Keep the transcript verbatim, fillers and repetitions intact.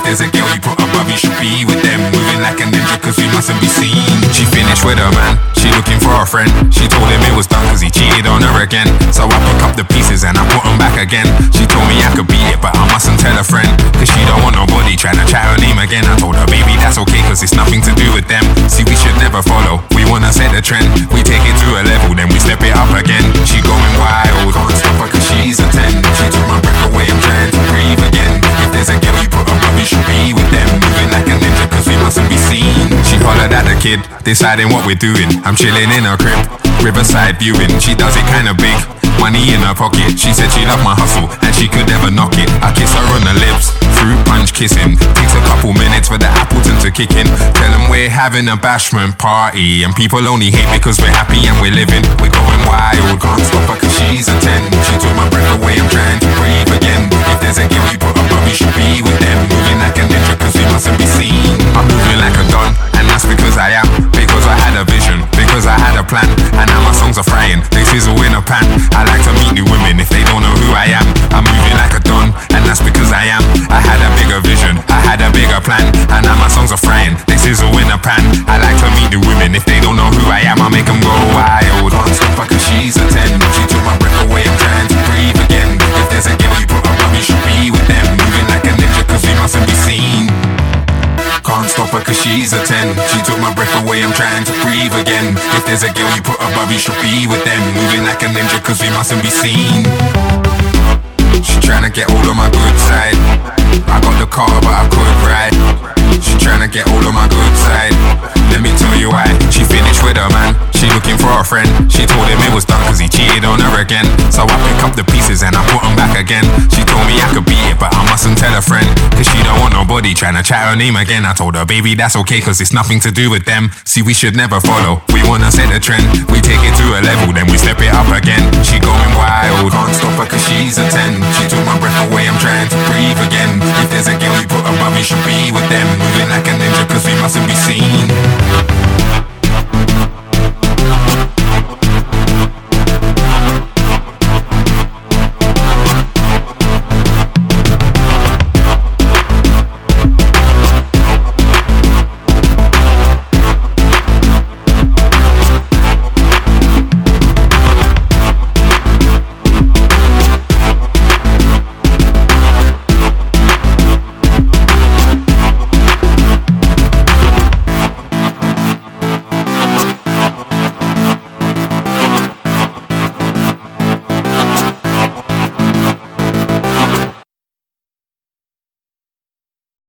there's a girl you put above, you should be with them. Moving like a ninja cause we mustn't be seen. She finished with her man, she looking for a friend. She told him it was done cause he cheated on her again. So I pick up the pieces and I put them back again. She told me I could beat it but I mustn't tell a friend, cause she don't want nobody trying to chat her name again. I told her baby that's okay cause it's nothing to do with them. See we should never follow, we wanna set the trend. We take it to a level then we step it up again. She going wild, can't stop her cause she's a ten. She took my breath away, I'm trying to breathe again. If there's a girl you put above, you should be with them. Moving like a ninja cause we mustn't be seen. She hollered at the kid, deciding what we're doing. I'm chilling in her crib, riverside viewing. She does it kinda big, money in her pocket. She said she loved my hustle and she could never knock it. I kiss her on the lips, fruit punch kissing. Takes a couple minutes for the Appleton to kick in. Tell them we're having a bashment party and people only hate because we're happy and we're living. We're going wild, can't stop her cause she's a ten. She took my breath away, I'm trying to breathe again. If there's a girl you put above, you should be with them. Moving like a ninja cause we mustn't be seen. I'm moving like a don and that's because I am. Because I had a vision, because I had a plan. And now my songs are frying, they sizzle in a pan. I like to meet new women if they don't know who I am. I'm moving like a don and that's because I am. I had a bigger vision, I had a bigger plan. And now my songs are frying, they sizzle in a pan. I like to meet new women if they don't know who I am. I make them go wild, can't stop her cause she's a ten. She took my breath away, I'm trying to breathe again. If there's a girl you put above, you should be with them. Moving like a ninja cause we mustn't be seen. Can't stop her cause she's a ten. She took my breath away, I'm trying to breathe again. If there's a girl you put above, you should be with them. Moving like a ninja cause we mustn't be seen. She tryna get all of my good side. I got the car but I could ride. She tryna get all of my good side. Let me tell you why. She finished with her man, she looking for a friend. She told him it was done cause he cheated on her again. So I pick up the pieces and I put them back again. She told me I could beat it but I mustn't tell a friend, cause she don't want nobody tryna chat her name again. I told her baby that's okay cause it's nothing to do with them. See we should never follow, we wanna set the trend. We take it to a level then we step it up again. She going wild, can't stop her cause she's a ten. She took my breath away, I'm trying to breathe again. If there's a girl you put above, you should be with them. Moving like a ninja cause we mustn't be seen.